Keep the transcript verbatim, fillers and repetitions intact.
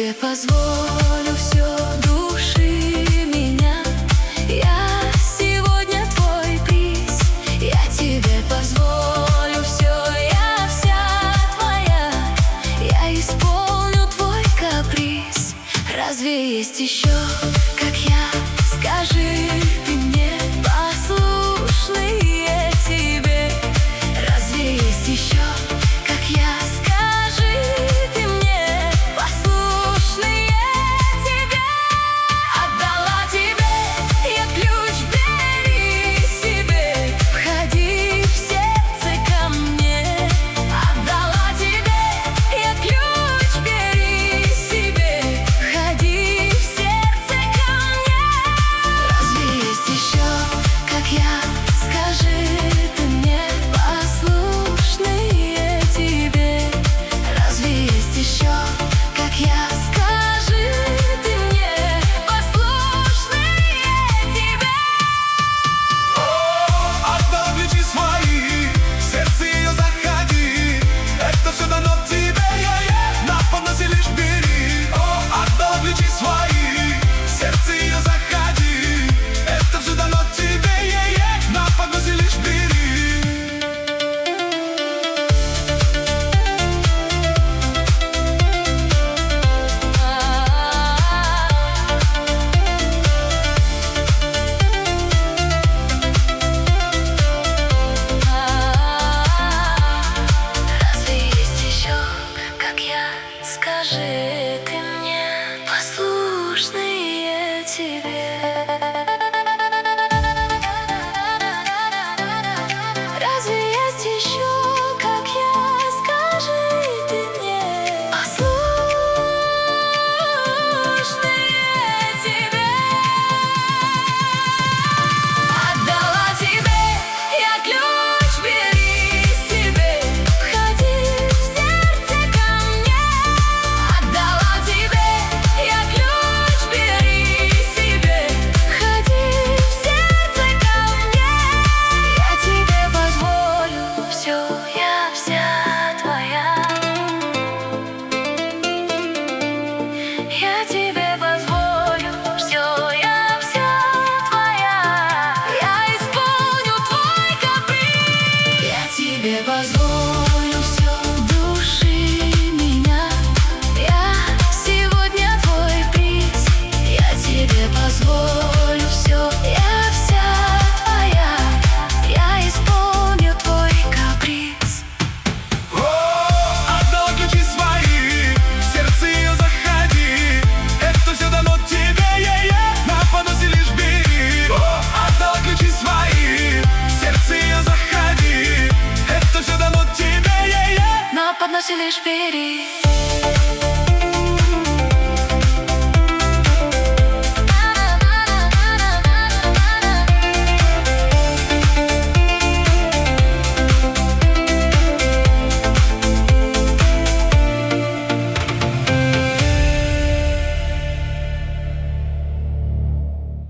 тебе позволю все души меня. Я сегодня твой приз. Я тебе позволю все, я вся твоя. Я исполню твой каприз. Разве есть еще, как я? Скажи ты мне, послушные тебе. Разве есть еще, как я? Скажи ты мне, послушные тебе. Отдала тебе я ключ, бери себе. Входи в сердце ко мне. Отдала тебе я ключ, бери себе. Входи в сердце ко мне. Разве есть еще, как я? Скажи ты мне, послушные тебе. Разве есть еще, как я? Скажи ты мне, послушные тебе. Отдал ключи свои, в сердце ее заходи. Это все дано тебе, на подносе лишь бери. Отдал ключи свои, в сердце ее заходи. Это все дано тебе, на подносе лишь бери. Разве есть еще, как я? Скажи ты мне, послушные тебе. Разве есть еще, как я? Скажи ты мне, послушные тебе. Отдала тебе я ключ, бери себе. Входи в сердце ко мне. Отдала тебе я ключ, бери себе. Входи в сердце ко мне. Я тебе позволю все, я вся твоя. Я тебе позволю все, я вся твоя. Я исполню твой каприз. Я тебе позволю все души меня. Я сегодня твой приз. Я тебе позволю все, я вся твоя. Я исполню твой каприз. Отдала ключи свои, в сердце ее заходи. Это все дано тебе, на подносе лишь бери. Отдала ключи свои, в сердце ее заходи. Это все дано тебе, На подносе лишь бери.